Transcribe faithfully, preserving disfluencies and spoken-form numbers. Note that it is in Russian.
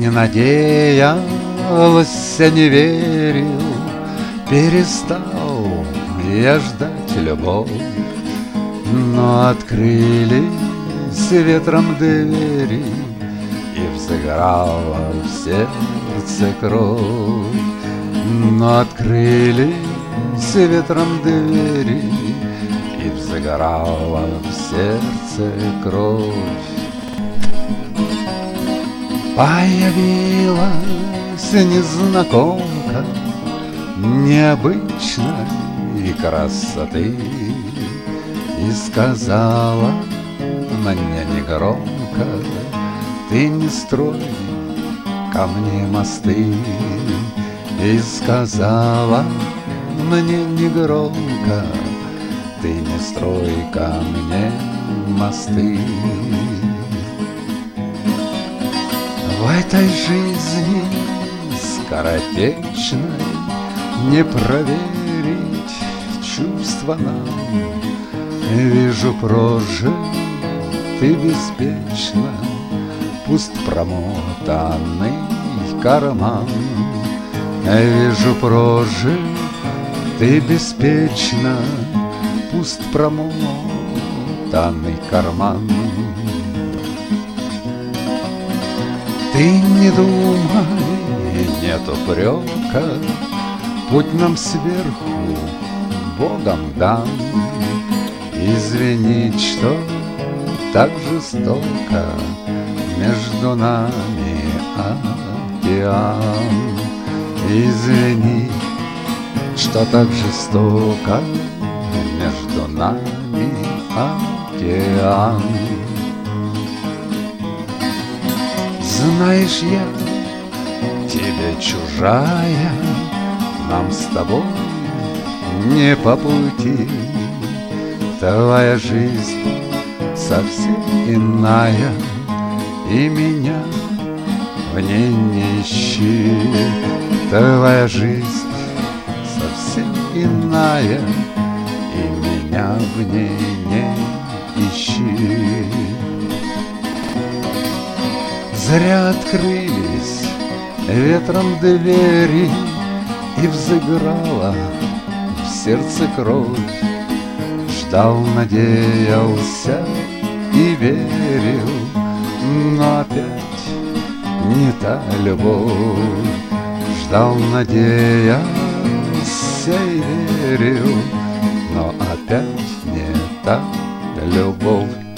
Не надеялся, не верил, перестал я ждать любовь. Но открылись ветром двери, и взыграла в сердце кровь. Но открылись ветром двери, и взыграла в сердце кровь. Появилась незнакомка необычной красоты и сказала мне негромко: ты не строй ко мне мосты. И сказала мне негромко: ты не строй ко мне мосты. В этой жизни скоротечной не проверить чувства нам. Вижу, прожил ты беспечно пуст промотанный карман. Вижу, прожил ты беспечно пуст промотанный карман. Ты не думай, нет упрека, путь нам сверху Богом дан. Извинить, что так жестоко между нами океан. Извини, что так жестоко между нами океан. Знаешь, я тебе чужая, нам с тобой не по пути. Твоя жизнь совсем иная, и меня в ней не ищи. Твоя жизнь совсем иная, и меня в ней не ищи. Зря открылись ветром двери, и взыграла в сердце кровь. Ждал, надеялся и верил, но опять не та любовь. Ждал, надеялся и верил, но опять не та любовь.